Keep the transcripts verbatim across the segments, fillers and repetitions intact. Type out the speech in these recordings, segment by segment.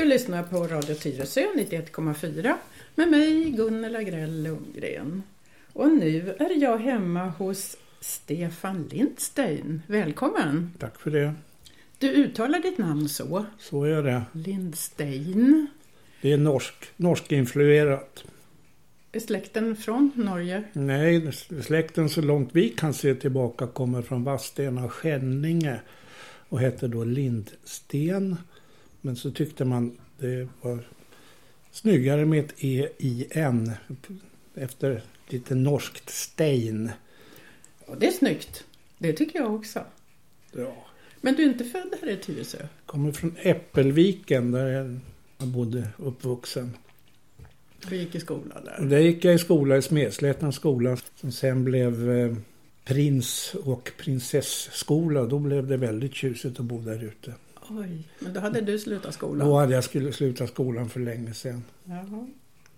Du lyssnar på Radio Tyresö nittioett komma fyra med mig Gunnela Grell Lundgren. Och nu är jag hemma hos Stefan Lindstein. Välkommen! Tack för det. Du uttalar ditt namn så? Så är det. Lindstein. Det är norsk, norsk-influerat. Är släkten från Norge? Nej, släkten så långt vi kan se tillbaka kommer från Vadstena och Skänninge och heter då Lindsten. Men så tyckte man det var snyggare med ett E I N efter lite norskt stein. Ja, det är snyggt. Det tycker jag också. Ja. Men du är inte född här i Tyresö? Kommer från Äppelviken där jag bodde uppvuxen. Du gick i skola där? Där gick jag i skola i Smedslättens skola som sen blev eh, prins- och prinsessskola. Då blev det väldigt tjusigt att bo där ute. Oj, men då hade du slutat skolan? Då hade jag skulle sluta skolan för länge sedan. Jaha.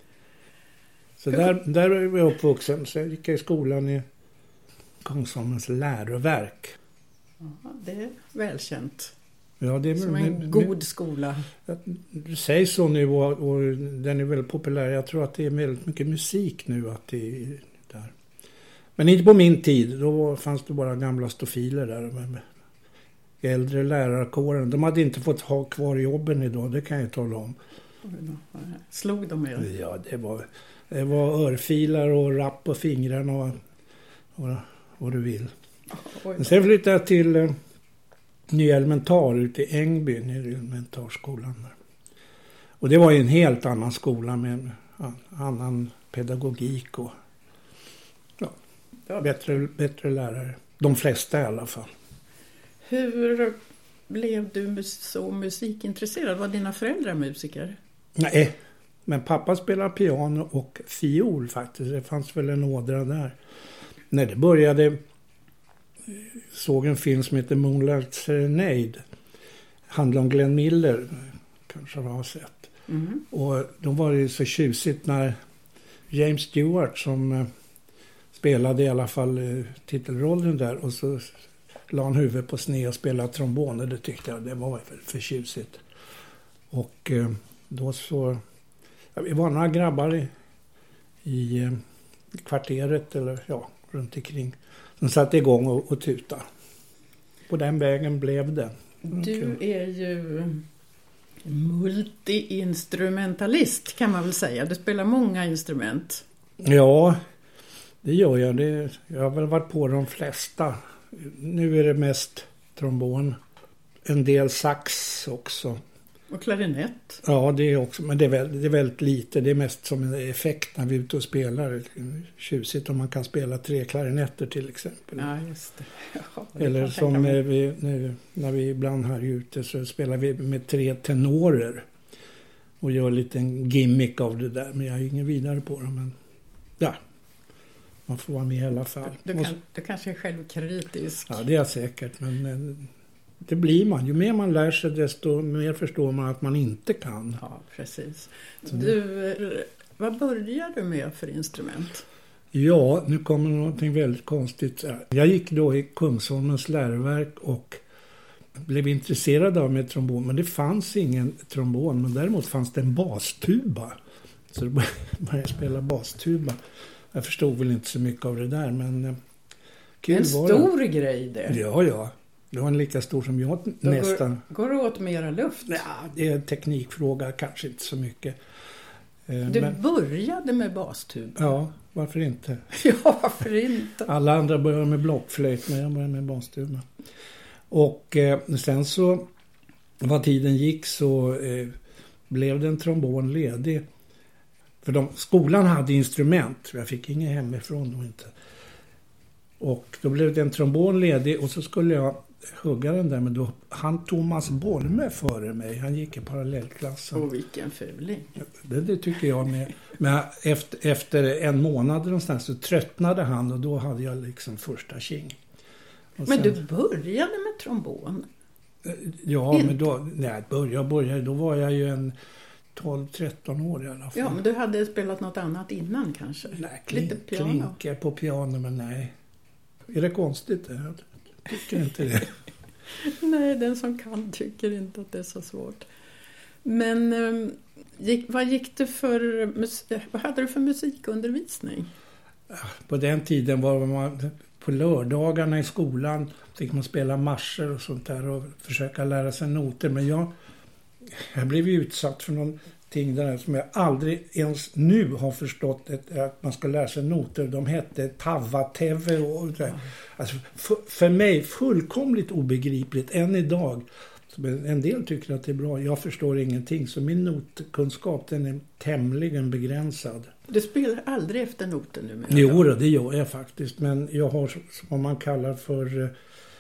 Så där, där var jag uppvuxen. Sen gick jag i skolan i Kungsholmens läroverk. Jaha, det är välkänt. Ja, det är som men, en men, god skola. Du säger så nu och, och den är väldigt populär. Jag tror att det är väldigt mycket musik nu att det är där. Men inte på min tid. Då var, fanns det bara gamla stofiler där. Med äldre lärarkåren. De hade inte fått ha kvar jobben idag. Det kan jag tala om. Slog de er? Ja, det var, det var örfilar och rapp på fingrarna och vad, vad du vill. Men sen flyttade jag till eh, Ny Elementar ute i Ängby, Ny Elementarskolan där. Och det var ju en helt annan skola med en annan pedagogik och ja, bättre, bättre lärare. De flesta i alla fall. Hur blev du så musikintresserad? Var dina föräldrar musiker? Nej, men pappa spelade piano och fiol faktiskt. Det fanns väl en ådra där. När det började såg en film som heter Moonlight Serenade. Handlar om Glenn Miller, kanske har sett. Mm. Och då var det så tjusigt när James Stewart som eh, spelade i alla fall eh, titelrollen där och så la han huvudet på sned och spelade trombon och det tyckte jag det var för, för tjusigt. Och eh, då så ja, vi var några grabbar i, i eh, kvarteret eller ja, runt omkring som satte igång och, och tuta. På den vägen blev det. Du är ju multi-instrumentalist kan man väl säga. Du spelar många instrument. Ja, det gör jag. Det, jag har väl varit på de flesta. Nu är det mest trombon. En del sax också. Och klarinett. Ja, det är också. Men det är, väldigt, det är väldigt lite. Det är mest som en effekt när vi är ute och spelar. Tjusigt om man kan spela tre klarinetter till exempel. Ja, just det. Ja, det eller som vi, nu, när vi ibland här ute så spelar vi med tre tenorer. Och gör lite en gimmick av det där. Men jag är ingen vidare på det. Men ja, man får vara med i alla fall. Du, du, kan, du kanske är självkritisk. Ja, det är jag säkert. Men det blir man. Ju mer man lär sig desto mer förstår man att man inte kan. Ja, precis. Du, vad börjar du med för instrument? Ja, nu kommer någonting väldigt konstigt. Jag gick då i Kungsholmens läroverk och blev intresserad av med trombon. Men det fanns ingen trombon, men däremot fanns det en bastuba. Så då började jag spela bastuba. Jag förstod väl inte så mycket av det där, men kul en var stor det. Grej det. Ja, ja. Det var en lika stor som jag då nästan. Går, går det åt mera luft? Ja, det är en teknikfråga, kanske inte så mycket. Du men, började med bastuba? Ja, varför inte? Ja, varför inte? Alla andra började med blockflöjt, men jag började med bastuba. Och eh, sen så, vad tiden gick så eh, blev det en trombon ledig. För de, skolan hade instrument, jag fick inget hemifrån då inte. Och då blev det en trombon ledig och så skulle jag hugga den där, men då han Thomas Bolme före mig. Han gick i parallellklassen. Och vilken fuling. Det, det tycker jag med. Men efter, efter en månad någonstans så tröttnade han och då hade jag liksom första king. Och men sen, du började med trombon? Ja, inte. men då, nej, började, började, då var jag ju en tolv tretton år i alla fall. Ja, men du hade spelat något annat innan kanske? Nej, klin, lite piano. Klinker på piano, men nej. Är det konstigt? Jag tycker inte det. Nej, den som kan tycker inte att det är så svårt. Men um, gick, vad gick det för, vad hade du för musikundervisning? På den tiden var man på lördagarna i skolan fick man spela marscher och sånt där och försöka lära sig noter. Men jag, jag blev utsatt för någonting där som jag aldrig ens nu har förstått ett, att man ska lära sig noter. De hette Tavateve och det. Alltså för, för mig fullkomligt obegripligt än idag. En del tycker att det är bra. Jag förstår ingenting. Så min notkunskap den är tämligen begränsad. Du spelar aldrig efter noter nu? Jo, det gör jag faktiskt. Men jag har vad man kallar för...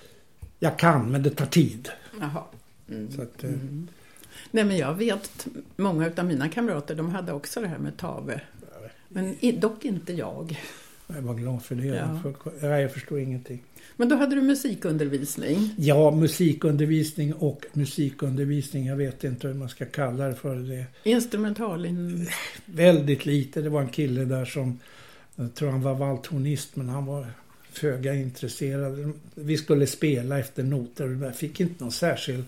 Jag kan, men det tar tid. Jaha. Mm. Så att, mm. Nej, men jag vet många av mina kamrater, de hade också det här med tave. Men dock inte jag. Jag var glad för det. Ja. För, jag förstår ingenting. Men då hade du musikundervisning? Ja, musikundervisning och musikundervisning. Jag vet inte hur man ska kalla det för det. Instrumentalin? Väldigt lite. Det var en kille där som, jag tror han var valthornist, men han var föga intresserad. Vi skulle spela efter noter. Jag fick inte någon särskild,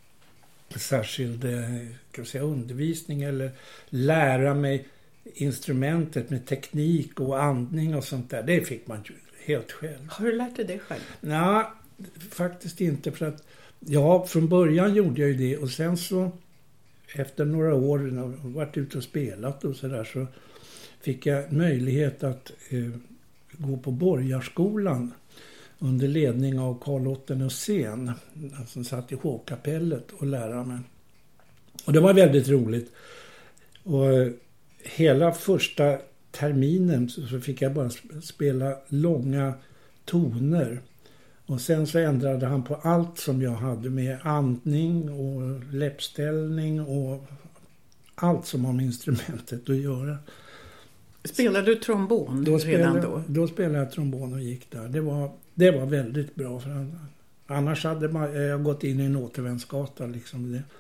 särskild kan jag säga, undervisning eller lära mig instrumentet med teknik och andning och sånt där. Det fick man ju helt själv. Har du lärt dig det själv? Nej, faktiskt inte. För att, ja, från början gjorde jag ju det. Och sen så, efter några år, när jag varit ute och spelat och sådär, så fick jag möjlighet att eh, gå på Borgarskolan under ledning av Carl Otten Hussein, som satt i hovkapellet och lära mig. Och det var väldigt roligt. Och hela första terminen så fick jag bara spela långa toner. Och sen så ändrade han på allt som jag hade med andning och läppställning och allt som har med instrumentet att göra. Spelade du trombon då redan spelade, då? Då spelade jag trombon och gick där. Det var, det var väldigt bra. För annars hade man, jag gått in i en återvändsgata liksom. Det,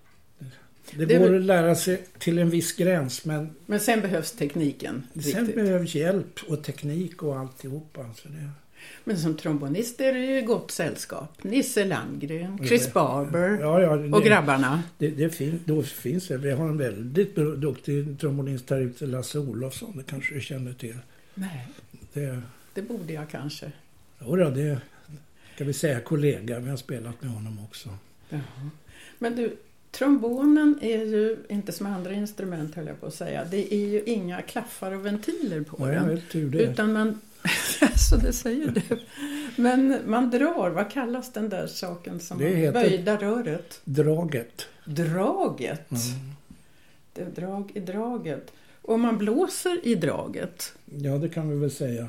Det, det går väl att lära sig till en viss gräns. Men, men sen behövs tekniken. Sen riktigt. behövs hjälp och teknik och alltihopa. Alltså det. Men som trombonist är det ju gott sällskap. Nisse Landgren, Chris det, Barber ja, ja, det, och grabbarna. Det, det fin, då finns det. Vi har en väldigt duktig trombonist här ute, Lasse Olofsson. Det kanske du känner till. Nej, det, det borde jag kanske. Ja, det kan vi säga kollega. Vi har spelat med honom också. Jaha. Men du... Trombonen är ju inte som andra instrument, höll jag på att säga. Det är ju inga klaffar och ventiler på ja, den. Jag vet hur det är. Utan man, så det säger du. Men man drar, vad kallas den där saken som det heter böjda röret? Draget. Draget? Mm. Det är drag i draget. Och man blåser i draget. Ja, det kan vi väl säga.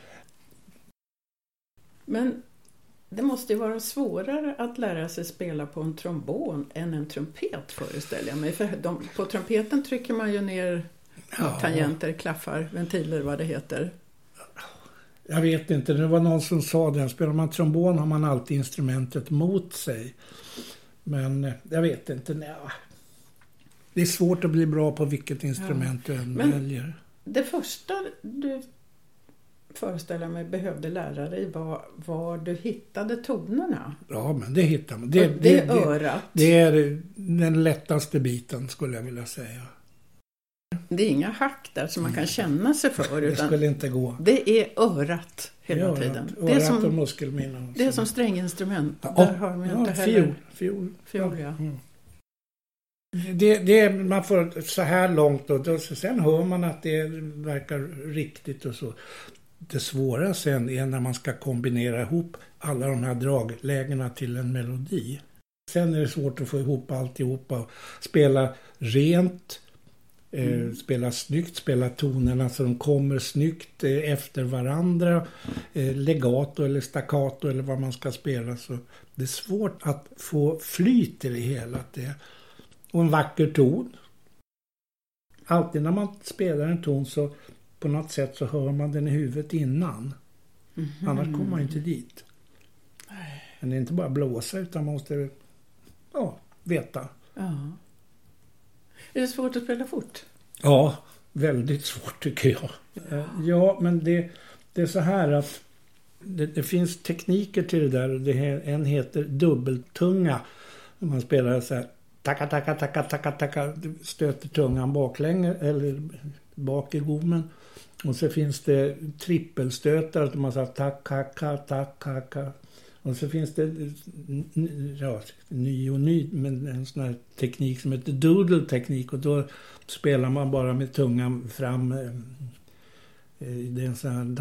Men... Det måste ju vara svårare att lära sig spela på en trombon än en trumpet, föreställer jag mig. För de, på trumpeten trycker man ju ner ja. tangenter, klaffar, ventiler, vad det heter. Jag vet inte, det var någon som sa det. Spelar man trombon har man alltid instrumentet mot sig. Men jag vet inte, nej. Det är svårt att bli bra på vilket instrument ja. du än Men väljer. Det första du... föreställa mig behövde lära dig var, var du hittade tonerna. Ja, men det hittar man. Det, det, det är örat. Det, det är den lättaste biten, skulle jag vilja säga. Det är inga hack där som man kan känna sig för. Det utan skulle inte gå. Det är örat hela örat, tiden. Örat det är som, och muskelminne. Det är som stränginstrument. Ja, där har man ja, inte heller... Fiol. Fiol, fiol ja. Mm. Det, det, man får så här långt och då, sen hör man att det verkar riktigt och så. Det svåra sen är när man ska kombinera ihop alla de här draglägena till en melodi. Sen är det svårt att få ihop alltihopa och spela rent, mm. eh, spela snyggt, spela tonerna så de kommer snyggt eh, efter varandra, eh, legato eller staccato eller vad man ska spela. Så det är svårt att få flyt i det hela. Det. Och en vacker ton. Alltid när man spelar en ton så på något sätt så hör man den i huvudet innan. Mm-hmm. Annars kommer man inte dit. Men det är inte bara blåsa utan man måste ja, veta. Ja. Är det svårt att spela fort? Ja, väldigt svårt tycker jag. Ja, ja men det, det är så här att det, det finns tekniker till det där. Det här, en heter dubbeltunga. Man spelar så här tacka, tacka, tacka, tacka, tacka, stöter tungan baklänges eller bak i gommen. Och så finns det trippelstötar som man säger tack, kaka, tack, kaka. Och så finns det ja, ny och ny, men en sån här teknik som heter doodle-teknik. Och då spelar man bara med tungan fram. Det är en sån här...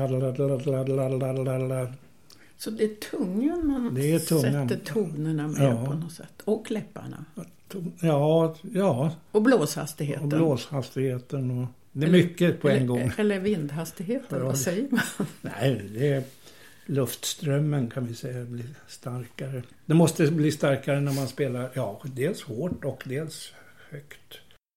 Så det är tungan man det är tungan. sätter tonerna med ja. På något sätt. Och läpparna. Ja, ja. Och blåshastigheten. Och blåshastigheten. Och det är eller, mycket på en eller, gång. Eller vindhastigheten, ja. Vad säger man? Nej, det är... Luftströmmen kan vi säga blir starkare. Det måste bli starkare när man spelar, ja, dels hårt och dels högt.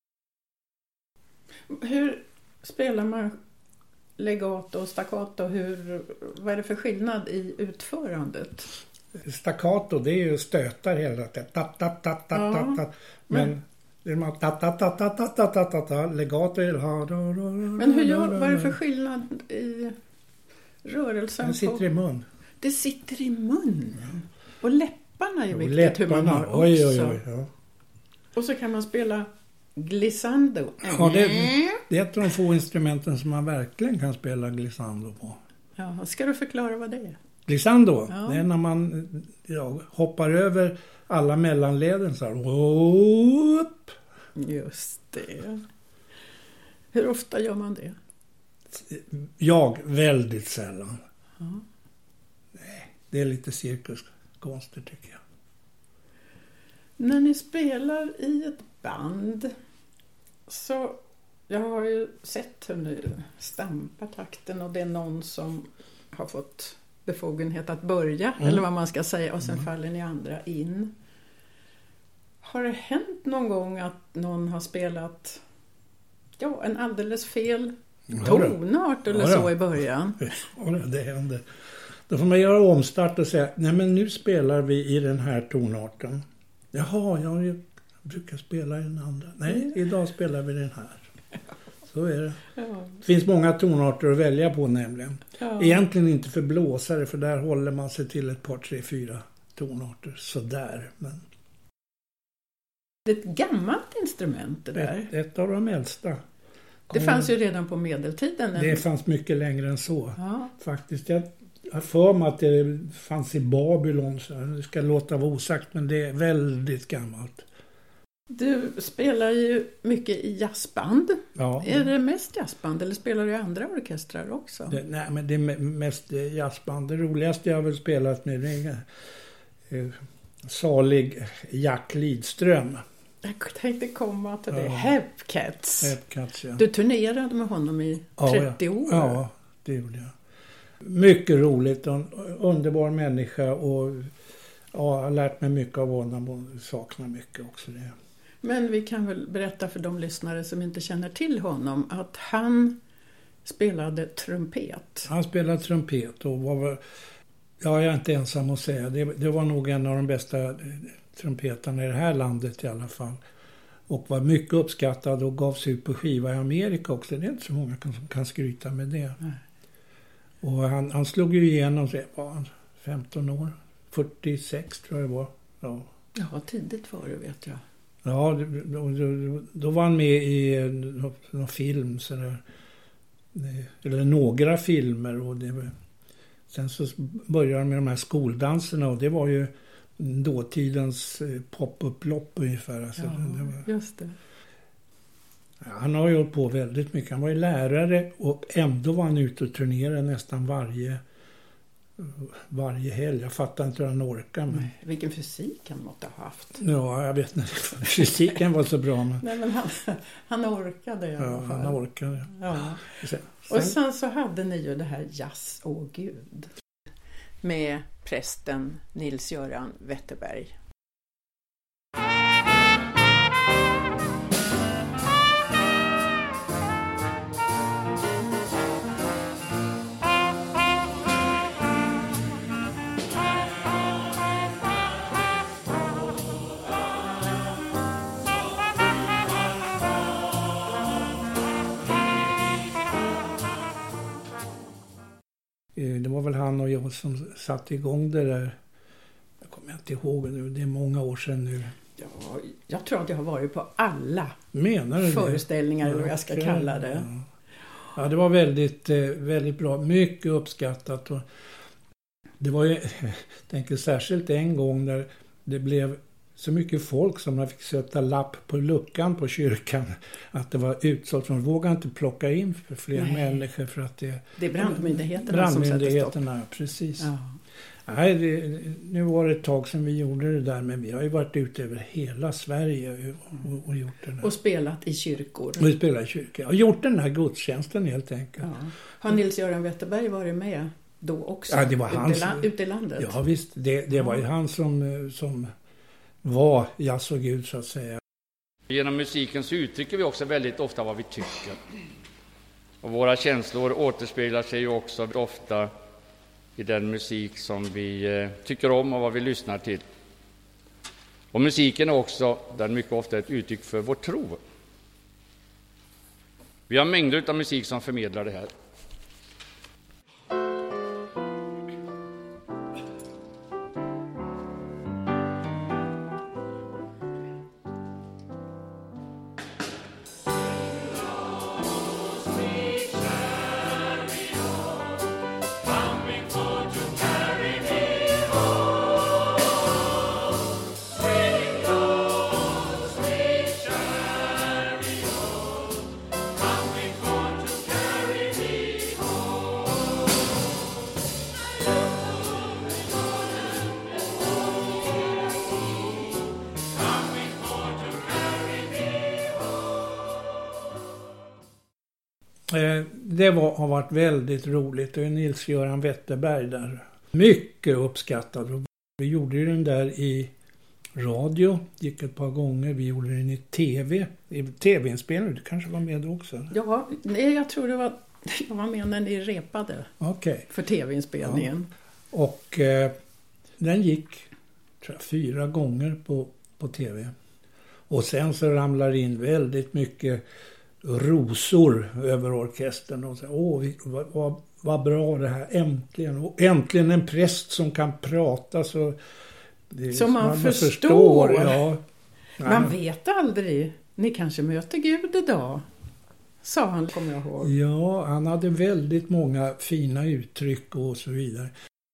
Hur spelar man legato och staccato? Hur, vad är det för skillnad i utförandet? Staccato, det är ju stötar hela tiden. Tat, tat, tat, tat, ja. tat. Men det är man tat, tat, tat, tat, tat, tat, tat, tat. Legato är... Men hur gör, vad är det för skillnad i... rörelsen. Den sitter på, i mun. Det sitter i munnen. Och läpparna är jo, viktigt läpparna. Hur man har också. Oj, oj, oj, ja. Och så kan man spela glissando. Ja, det, det är ett av de få instrumenten som man verkligen kan spela glissando på. Ja, ska du förklara vad det är? Glissando, ja. Det är när man ja, hoppar över alla mellanleden så här. Upp. Just det. Hur ofta gör man det? Jag väldigt sällan. Ja. Nej, det är lite cirkuskonster tycker jag. När ni spelar i ett band så jag har ju sett hur ni stampar takten och det är någon som har fått befogenhet att börja mm. eller vad man ska säga och sen mm. faller ni andra in. Har det hänt någon gång att någon har spelat ja, en alldeles fel tonart eller ja, så i början? Ja, det händer. Då får man göra omstart och säga, nej men nu spelar vi i den här tonarten. Jaha, jag brukar spela i den andra. Nej, mm. idag spelar vi den här. Så är det. Ja. Det finns många tonarter att välja på nämligen. Ja. Egentligen inte för blåsare, för där håller man sig till ett par, tre, fyra tonarter. Sådär, men... Det är ett gammalt instrument det där. Ett, ett av de äldsta. Det fanns ju redan på medeltiden. Det fanns mycket längre än så. Ja. Faktiskt, jag har för mig att det fanns i Babylon. Så det ska låta vara osagt, men det är väldigt gammalt. Du spelar ju mycket i jazzband. Ja. Är det mest jazzband eller spelar du i andra orkestrar också? Det, nej, men det är mest jazzband. Det roligaste jag har väl spelat med är eh, salig Jack Lidström. Jag tänkte komma till det. Ja. Hepcats. Hepcats, ja. Du turnerade med honom i trettio ja, år. Ja, det gjorde jag. Mycket roligt och en underbar människa och ja, jag har lärt mig mycket av honom och saknar mycket också det. Men vi kan väl berätta för de lyssnare som inte känner till honom att han spelade trumpet. Han spelade trumpet och var, ja, jag är inte ensam att säga. Det, det var nog en av de bästa trumpetarna i det här landet i alla fall. Och var mycket uppskattad och gavs ut på skiva i Amerika också. Det är inte så många som kan skryta med det. Nej. Och han, han slog ju igenom, så var han femton år, fyrtiosex tror jag det var. Ja, ja tidigt var det vet jag. Ja, då, då, då var han med i någon, någon film så där, eller några filmer och det, sen så började han med de här skoldanserna och det var ju dåtidens pop-up-lopp ungefär. Alltså, ja, det var, just det. Ja, han har ju hållit på väldigt mycket. Han var ju lärare och ändå var han ute och turnerade nästan varje varje helg. Jag fattar inte hur han orkar. Men... Vilken fysik han måste ha haft. Ja, jag vet inte. Fysiken var så bra. Men... Nej, men han, han orkade i alla ja, fall. han orkade. Ja. Sen, sen... Och sen så hade ni ju det här Jazz och Gud med prästen Nils-Göran Wetterberg. Det var väl han och jag som satte igång det där. Jag kommer inte ihåg nu, det är många år sedan nu. Ja, jag tror att jag har varit på alla Menar du föreställningar, det? eller vad jag ska kalla det. Ja. Ja, det var väldigt, väldigt bra. Mycket uppskattat. Och det var ju, jag tänker särskilt en gång när det blev så mycket folk som man fick sätta lapp på luckan på kyrkan att det var utsålt. De vågade inte plocka in för fler Nej. människor för att det... Det är brandmyndigheterna, brandmyndigheterna som sätter stopp. Precis. Ja. Nej, det, nu var det ett tag sedan vi gjorde det där, men vi har ju varit ute över hela Sverige och, och gjort det där. Och spelat i kyrkor. Och spelat i kyrkor. Och gjort den här gudstjänsten helt enkelt. Ja. Har Nils-Göran Wetterberg varit med då också? Ja, det var han. Ute, ute i landet? Ja, visst. Det, det var ju han som, som var jazz och Gud, så att säga. Genom musiken så uttrycker vi också väldigt ofta vad vi tycker. Och våra känslor återspeglar sig ju också ofta i den musik som vi tycker om och vad vi lyssnar till. Och musiken är också den mycket ofta ett uttryck för vår tro. Vi har mängder av musik som förmedlar det här. Det var, har varit väldigt roligt. Och Nils-Göran Wetterberg där. Mycket uppskattad. Vi gjorde ju den där i radio. Gick ett par gånger. Vi gjorde den i tv. I tv-inspelning. Du kanske var med också? Ja, nej, jag tror det var, jag var med när ni repade. Okay. För tv-inspelningen. Ja. Och eh, den gick tror jag, fyra gånger på, på tv. Och sen så ramlar in väldigt mycket rosor över orkestern och så, åh, vad, vad, vad bra det här, äntligen, och äntligen en präst som kan prata så det, som man, man förstår, förstår ja. Man vet aldrig, ni kanske möter Gud idag, sa han, kommer jag ihåg. Ja, han hade väldigt många fina uttryck och så vidare.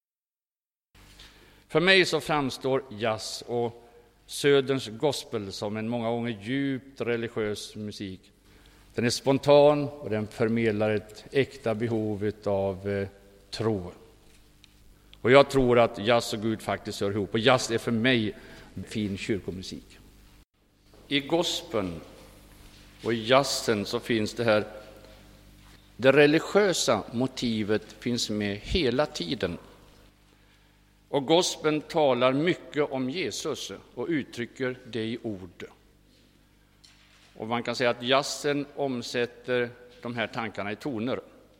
För mig så framstår jazz och Söderns gospel som en många gånger djupt religiös musik. Den är spontan och den förmedlar ett äkta behov av eh, tro. Och jag tror att jazz och Gud faktiskt hör ihop. Och jazz är för mig fin kyrkomusik. I gospeln och i jazzen så finns det här, det religiösa motivet finns med hela tiden. Och gospeln talar mycket om Jesus och uttrycker det i ord. Och man kan säga att jazzen omsätter de här tankarna i toner.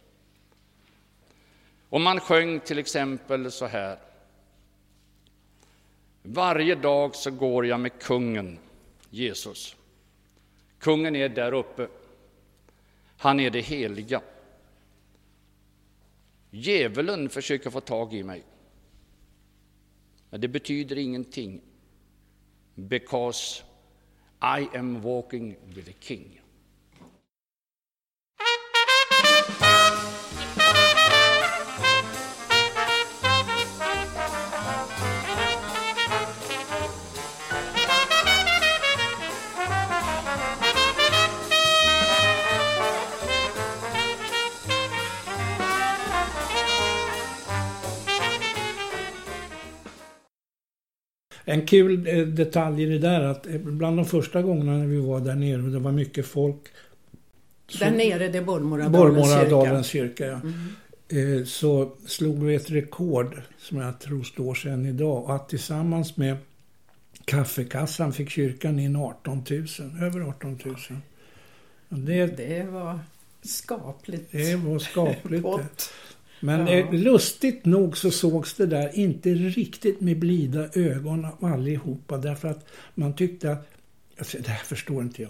Om man sjöng till exempel så här: varje dag så går jag med kungen, Jesus. Kungen är där uppe. Han är det heliga. Djävulen försöker få tag i mig. Men det betyder ingenting. Because I am walking with the king. En kul detalj i det där att bland de första gångerna när vi var där nere och det var mycket folk. Där nere, det är Bollmoradalens kyrka. Ja. Mm. Så slog vi ett rekord som jag tror står sedan idag. Att tillsammans med kaffekassan fick kyrkan in arton tusen, över arton tusen. Det, det var skapligt. Det var skapligt. Men ja. eh, lustigt nog så sågs det där inte riktigt med blida ögon av allihopa. Därför att man tyckte att, alltså, det här förstår inte jag.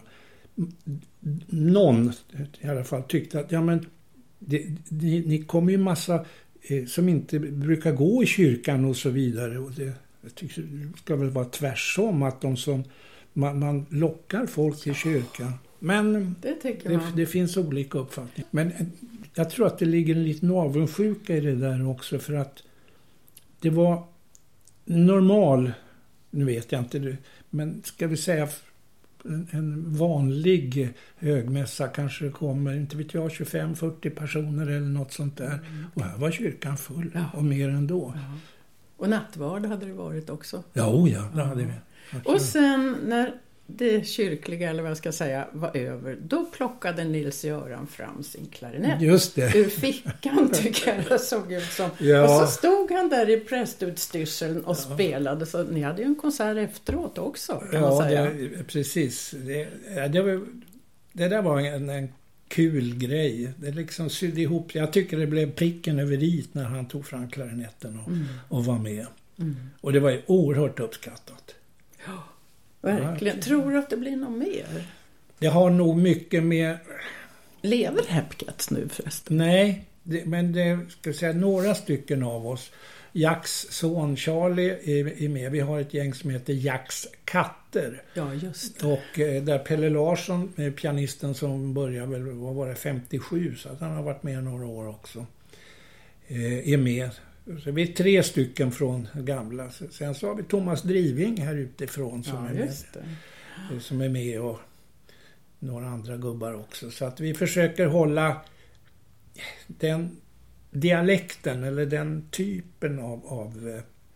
Någon i alla fall tyckte att, ja men, det, ni, ni kommer ju massa eh, som inte brukar gå i kyrkan och så vidare. Och det, Jag tycker det ska väl vara tvärsom, att de som man, man lockar folk till kyrkan. Men det, tycker det, man. det finns olika uppfattningar. Men jag tror att det ligger en liten avundsjuka i det där också, för att det var normal, nu vet jag inte, men ska vi säga en, en vanlig högmässa kanske kommer, inte vet jag, tjugofem fyrtio personer eller något sånt där. Mm. Och här var kyrkan full, ja. Och mer ändå. Ja. Och nattvard hade det varit också. Ja, oh ja, det hade vi. Absolut. Och sen när det kyrkliga, eller vad jag ska säga, var över, då plockade Nils-Göran fram sin klarinett. Just det. Ur fickan, tycker jag det såg ut som. Ja. Och så stod han där i prästutstyrseln och ja. spelade, så ni hade ju en konsert efteråt också, kan ja, man säga. Det, precis. Det, det, var, det där var en, en kul grej. Det liksom sydde ihop. Jag tycker det blev pricken över i när han tog fram klarinetten och, mm. och var med. Mm. Och det var ju oerhört uppskattat. Ja. Verkligen. Ja. Tror du att det blir något mer? Det har nog mycket med... Lever Hepcats nu förresten? Nej, det, men det ska jag säga, några stycken av oss. Jacks son Charlie är, är med. Vi har ett gäng som heter Jacks katter. Ja, just det. Och eh, där Pelle Larsson, eh, pianisten som började väl, vad var det, femtiosju, så att han har varit med några år också. Eh, är med. Så vi är tre stycken från gamla. Sen så har vi Thomas Driving här utifrån som, ja, är, med, ja. som är med, och några andra gubbar också. Så att vi försöker hålla den dialekten eller den typen av, av,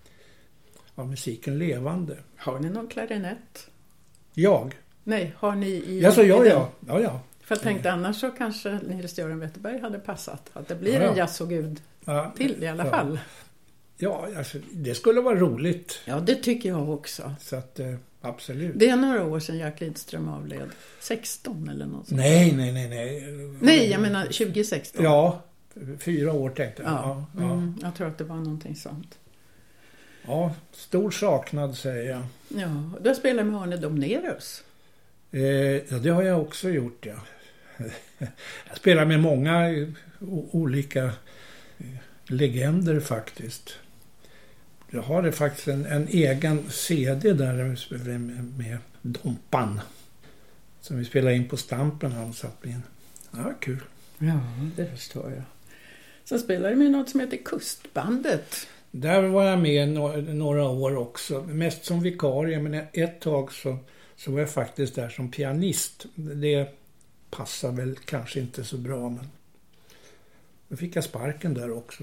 av musiken levande. Har ni någon klarinett? Jag? Nej, har ni i... Ja, så ja, i ja. ja, ja. För jag tänkte annars så kanske Nils-Göran Wetterberg hade passat. Att det blir ja, ja. en jazz och gud ja, till i alla ja. fall. Ja, alltså, det skulle vara roligt. Ja, det tycker jag också. Så att, eh, absolut. Det är några år sedan Jack Lidström avled. sexton eller något sånt. Nej, nej, nej, nej. Nej, jag menar tjugo sexton. Ja, fyra år tänkte jag. Ja, ja, ja. Mm, jag tror att det var någonting sånt. Ja, stor saknad säger jag. Ja, du har spelat med Arne Domnerus. Eh, ja, det har jag också gjort, ja. Jag spelar med många o- olika legender faktiskt. Jag har det faktiskt en, en egen C D där med, med Dompan. Som vi spelade in på Stampen, han satt in. Ja, kul. Ja, det förstår jag. Så spelar du med något som heter Kustbandet. Där var jag med några, några år också. Mest som vikarie, men ett tag så, så var jag faktiskt där som pianist. Det passar väl kanske inte så bra, men då fick jag sparken där också.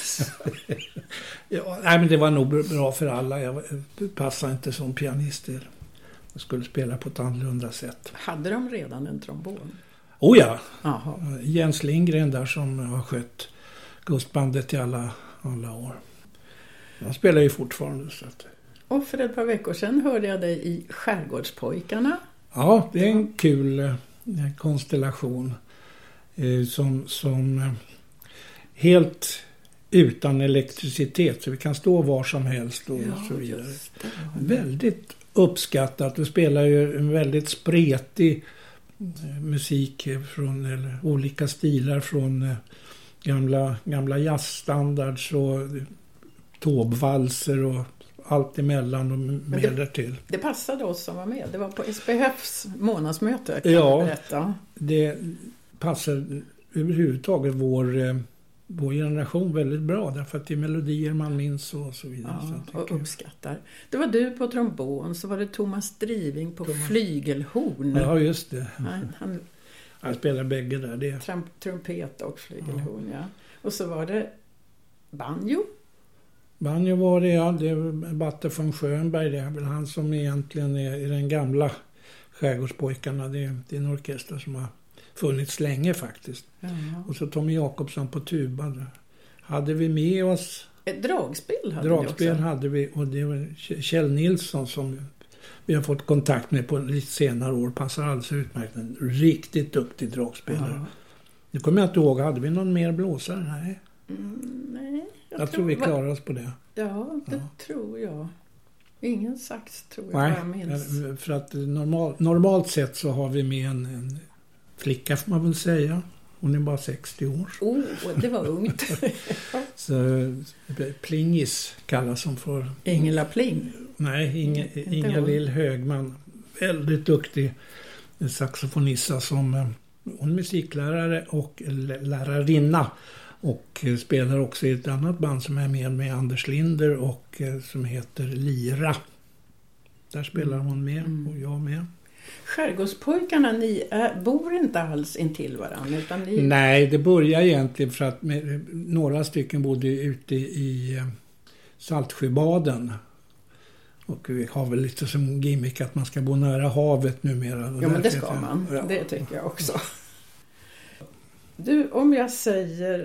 Ja, nej, men det var nog bra för alla. Jag passade inte som pianist. Jag skulle spela på ett annorlunda sätt. Hade de redan en trombon? Oh ja! Aha. Jens Lindgren där som har skött Kustbandet i alla, alla år. Han spelar ju fortfarande. Så att... Och för ett par veckor sedan hörde jag dig i Skärgårdspojkarna. Ja, det är en kul eh, konstellation eh, som, som eh, helt utan elektricitet, så vi kan stå var som helst och, ja, och så vidare. Väldigt uppskattat. Du spelar ju en väldigt spretig eh, musik från eller, olika stilar från eh, gamla, gamla jazzstandards och tåbvalser och allt emellan och mer det, därtill. Det passade oss som var med. Det var på S P F:s månadsmöte, kan ja, du berätta. Det passar överhuvudtaget vår, vår generation väldigt bra. Därför att det är melodier man minns och så vidare. Ja, så och uppskattar. Det var du på trombon, så var det Thomas Driving på Thomas. flygelhorn. Ja, just det. Han, han, han spelar bägge där. Det. Tramp, trumpet och flygelhorn, ja. ja. Och så var det banjo. Banjo var det, ja. Det är Batte von Schönberg. Det är väl han som egentligen är i den gamla Skärgårdspojkarna. Det är, det är en orkester som har funnits länge faktiskt. Jaha. Och så Tommy Jakobsson på tuba. Där hade vi med oss... Ett dragspel hade dragspel vi också. hade vi, och det var Kjell Nilsson som vi har fått kontakt med på lite senare år. Passar alldeles utmärkt. En riktigt duktig dragspelare. Ja. Nu kommer jag inte ihåg, hade vi någon mer blåsare? Nej. Mm, nej. Jag, jag tror, tror vi klarar oss på det. Ja, det ja. tror jag. Ingen sax tror jag. Nej, jag minns. För att normal, normalt sett så har vi med en, en flicka får man väl säga. Hon är bara sextio år. Oh, det var ungt. Så Plingis kallas hon för. Ingela Pling? Nej, Inge, Inga-Lill Högman. Väldigt duktig saxofonista som hon är musiklärare och lärarinna. Och spelar också i ett annat band som är med med Anders Linder och som heter Lira. Där spelar hon med mm. och jag med. Skärgårdspojkarna, ni är, bor inte alls intill varandra? Utan ni... Nej, det börjar egentligen för att med, några stycken bodde ute i Saltsjöbaden. Och vi har väl lite som gimmick att man ska bo nära havet numera. Ja, men det ska man. Ja. Det tycker jag också. Du, om jag säger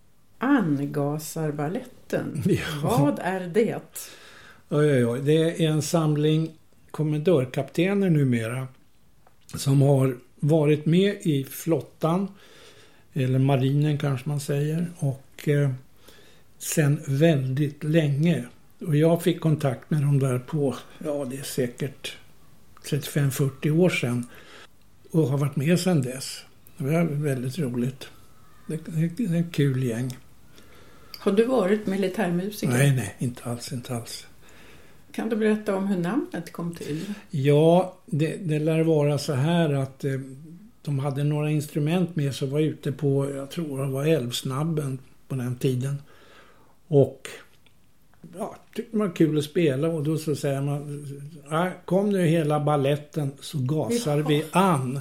Angasarbaletten, ja. Vad är det? Oj, oj, oj. Det är en samling kommendörkaptener numera som har varit med i flottan, eller marinen kanske man säger, och eh, sen väldigt länge. Och jag fick kontakt med dem där på, ja det är säkert trettiofem fyrtio år sedan och har varit med sedan dess. Det var väldigt roligt. Det, det, det är en kul gäng. Har du varit militärmusiker? Nej, nej, inte alls, inte alls. Kan du berätta om hur namnet kom till? Ja, det, det lär vara så här att eh, de hade några instrument med sig och var ute på, jag tror det var Älvsnabben på den tiden. Och ja, tyckte man var kul att spela och då så säger man, ja, kom nu hela balletten så gasar ja. vi an.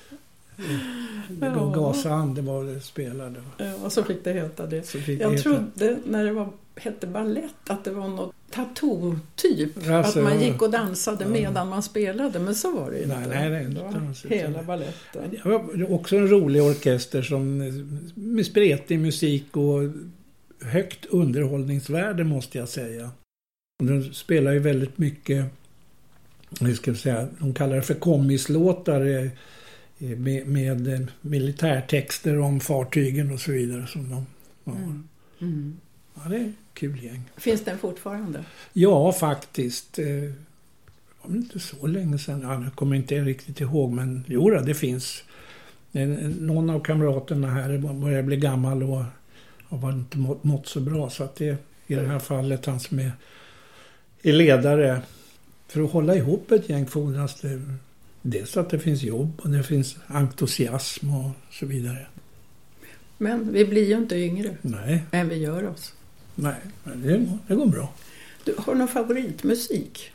Det ja. Gasa an, det var det spelade. Ja, och så fick det heta det. Fick jag det trodde heta. när det var, hette ballett att det var något tattoo-typ. Alltså, att man gick och dansade ja. medan man spelade, men så var det ju nej, inte. Nej, nej, det var inte hela balletten. Det var också en rolig orkester som med spretig musik och högt underhållningsvärde måste jag säga. De spelar ju väldigt mycket, hur ska jag säga, de kallar det för komislåtar med, med militärtexter om fartygen och så vidare som de har. Mm. Mm. Ja, det är kul gäng. Finns den fortfarande? Ja, faktiskt. Det var inte så länge sedan. Ja, jag kommer inte riktigt ihåg, men jo, det finns. Någon av kamraterna här börjar bli gammal och har inte mått, mått så bra, så att det i det här fallet han som är, är ledare. För att hålla ihop ett gäng fordras det dels att det finns jobb och det finns entusiasm och så vidare. Men vi blir ju inte yngre. Nej. Än vi gör oss. Nej, men det, det går bra. Du har någon favoritmusik?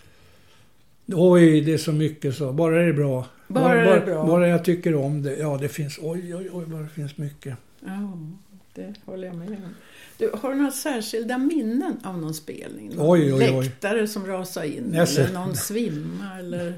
Oj, det är så mycket så. Bara är det bra. Bara, bara, är det bra. Bara jag tycker om det. Ja, det finns, oj, oj, oj, vad det finns mycket. Ja, det håller jag med om. Du, har du några särskilda minnen av någon spelning? Någon oj, oj, oj. läktare som rasar in? Jag eller någon svimma? Eller...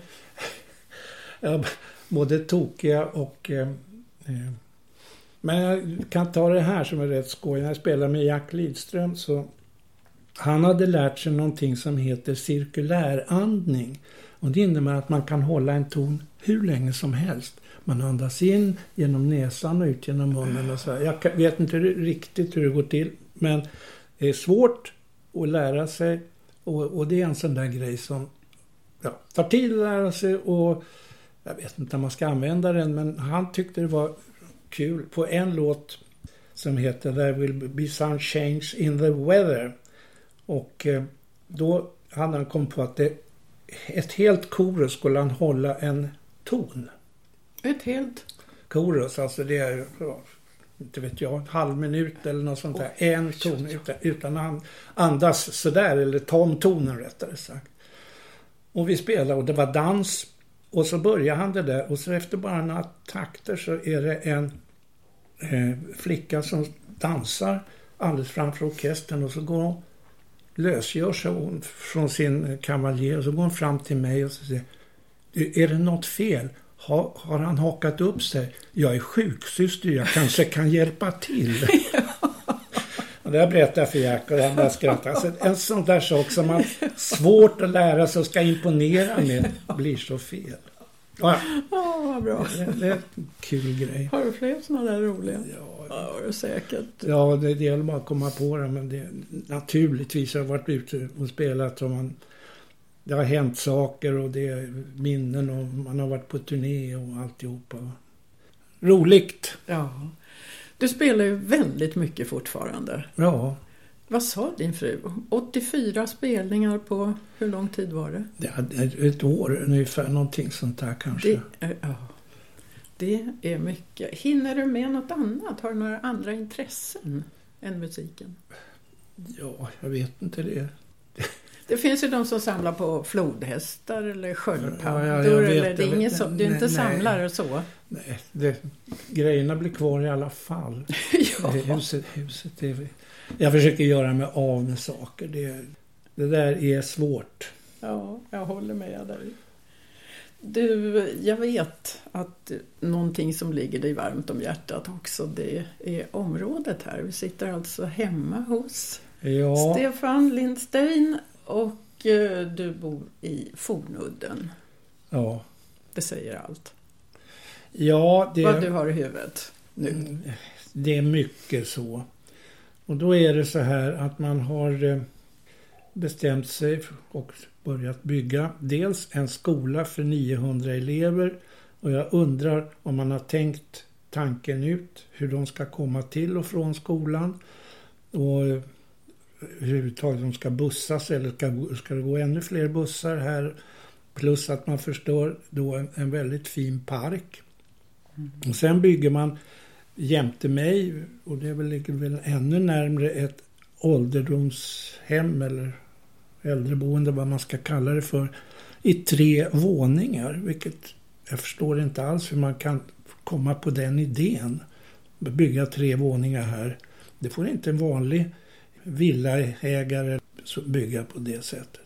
Ja, både tokiga och... Eh, eh. Men jag kan ta det här som är rätt skoj. När jag spelade med Jack Lidström så... Han hade lärt sig någonting som heter cirkulärandning. Och det innebär att man kan hålla en ton hur länge som helst. Man andas in genom näsan och ut genom munnen och så här. Jag vet inte riktigt hur det går till. Men det är svårt att lära sig. Och, och det är en sån där grej som ja, tar tid att lära sig. Och jag vet inte om man ska använda den. Men han tyckte det var kul. På en låt som heter There will be some change in the weather. Och då hade han kommit på att det, ett helt korus skulle han hålla en ton. Ett helt? Korus, alltså det är, inte vet jag, en halv minut eller något sånt där. Oh, en ton utan, utan att andas sådär, eller ta om tonen rättare sagt. Och vi spelade och det var dans. Och så började han det där och så efter bara några takter så är det en eh, flicka som dansar alldeles framför orkestern och så går hon lösgör sig hon från sin kavaljer och så går hon fram till mig och så säger, är det något fel? Har, har han hakat upp sig? Jag är sjuksyster, jag kanske kan hjälpa till. Och det har jag berättat för Jack och han bara skrattar. Alltså, en sån där sak som man svårt att lära sig och ska imponera med blir så fel. Ja, oh, vad bra. Det, det är en kul grej. Har du fler sådana där roliga? Ja, ja det är säkert. Ja, det, det gäller bara att komma på det. Men det, naturligtvis har jag varit ute och spelat och man, det har hänt saker och det är minnen och man har varit på turné och alltihopa. Roligt. Ja. Du spelar ju väldigt mycket fortfarande. Ja. Vad sa din fru? åttiofyra spelningar på hur lång tid var det? Det är ett år ungefär, någonting sånt där kanske. Det är, ja, det är mycket. Hinner du med något annat? Har du några andra intressen än musiken? Ja, jag vet inte det. Det finns ju de som samlar på flodhästar eller sköldpaddor. Ja, ja, eller det är ingen så, du är inte nej, samlare så. Nej, det, grejerna blir kvar i alla fall. Ja. Huset, huset det, jag försöker göra mig av med saker. Det, det där är svårt. Ja, jag håller med dig. Du, jag vet att någonting som ligger dig varmt om hjärtat också, det är området här. Vi sitter alltså hemma hos ja. Stefan Lindstein och eh, du bor i Fornudden. Ja. Det säger allt. Ja, det, vad du har i huvudet nu. Det är mycket så. Och då är det så här att man har bestämt sig och börjat bygga dels en skola för niohundra elever. Och jag undrar om man har tänkt tanken ut hur de ska komma till och från skolan. Och överhuvudtaget de ska bussas eller ska, ska det gå ännu fler bussar här. Plus att man förstår då en, en väldigt fin park. Mm. Och sen bygger man jämte mig, och det är väl, ligger väl ännu närmare ett ålderdomshem eller äldreboende, vad man ska kalla det för, i tre våningar. Vilket jag förstår inte alls hur man kan komma på den idén. Bygga tre våningar här. Det får inte en vanlig villaägare bygga på det sättet.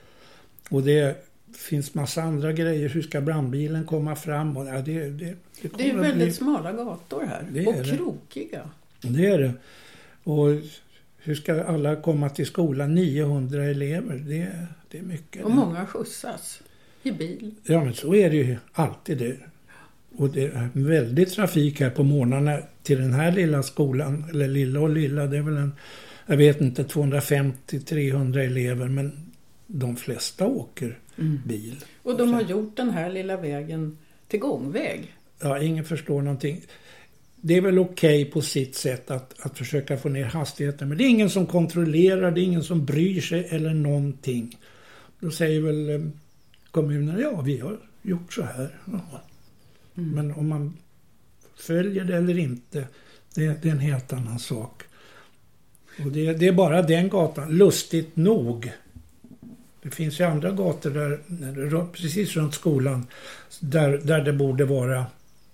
Och det finns massa andra grejer. Hur ska brandbilen komma fram? Och ja, det, det, det, det är väldigt bli... smala gator här. Det och det. krokiga. Det är det. Och hur ska alla komma till skolan? niohundra elever. Det, det är mycket. Och många skjutsas i bil. Ja, men så är det ju alltid det. Och det är väldigt trafik här på morgnarna till den här lilla skolan. Eller lilla och lilla. Det är väl en, jag vet inte, tvåhundrafemtio till trehundra elever. Men de flesta åker mm. bil. Och de har gjort den här lilla vägen till gångväg. Ja, ingen förstår någonting. Det är väl okej okay på sitt sätt att, att försöka få ner hastigheten. Men det är ingen som kontrollerar, det är ingen som bryr sig eller någonting. Då säger väl eh, kommunen, ja vi har gjort så här. Ja. Mm. Men om man följer det eller inte, det, det är en helt annan sak. Och det, det är bara den gatan, lustigt nog. Det finns ju andra gator där, precis runt skolan, där, där det borde vara,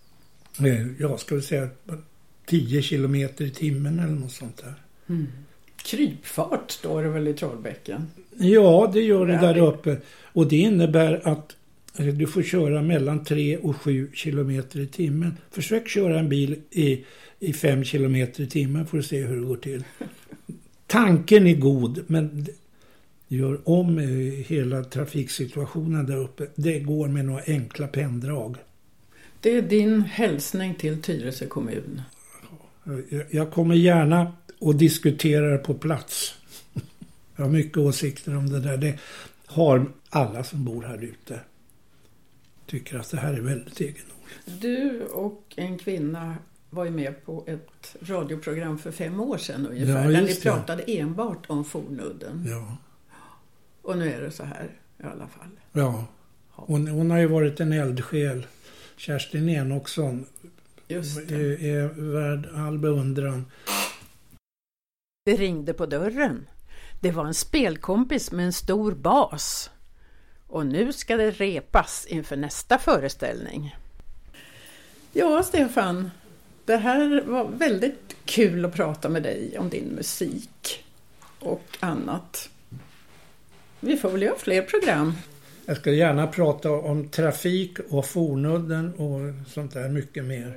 jag ska väl säga, tio kilometer i timmen eller något sånt där. Mm. Krypfart står det väl i Trollbäcken? Ja, det gör det där uppe. Och det innebär att du får köra mellan tre och sju kilometer i timmen. Försök köra en bil i, i fem kilometer i timmen för att se hur det går till. Tanken är god, men gör om hela trafiksituationen där uppe. Det går med några enkla penndrag. Det är din hälsning till Tyresö kommun. Jag kommer gärna och diskuterar på plats. Jag har mycket åsikter om det där. Det har alla som bor här ute. Tycker att det här är väldigt egendomligt. Du och en kvinna var ju med på ett radioprogram för fem år sedan ungefär. Ja, där ni det. pratade enbart om Fornudden. Ja. Och nu är det så här i alla fall. Ja, hon, hon har ju varit en eldsjäl. Kerstin Enoksson Just det. Är, är värd all beundran. Det ringde på dörren. Det var en spelkompis med en stor bas. Och nu ska det repas inför nästa föreställning. Ja, Stefan. Det här var väldigt kul att prata med dig om din musik och annat. Vi får väl göra fler program. Jag ska gärna prata om trafik och Fornudden och sånt där mycket mer.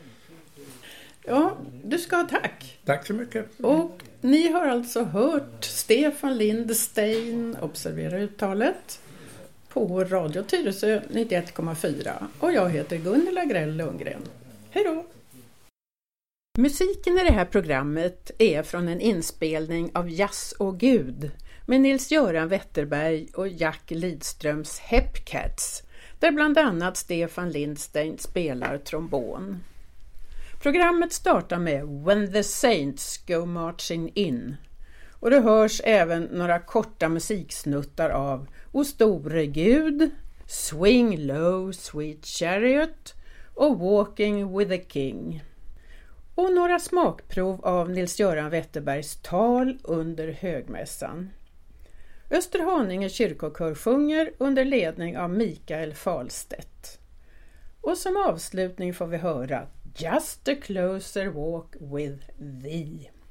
Ja, du ska ha tack. Tack så mycket. Och ni har alltså hört Stefan Lindstein, observera uttalet, på Radio Tyresö nittioett komma fyra. Och jag heter Gunilla Grell Lundgren. Hej då! Musiken i det här programmet är från en inspelning av Jazz och Gud med Nils-Göran Wetterberg och Jack Lidströms Hepcats, där bland annat Stefan Lindstein spelar trombon. Programmet startar med When the Saints Go Marching In och det hörs även några korta musiksnuttar av O store Gud, Swing Low Sweet Chariot och Walking with the King. Och några smakprov av Nils-Göran Wetterbergs tal under högmässan. Österhaninge kyrkokör sjunger under ledning av Mikael Falstedt. Och som avslutning får vi höra Just a closer walk with thee.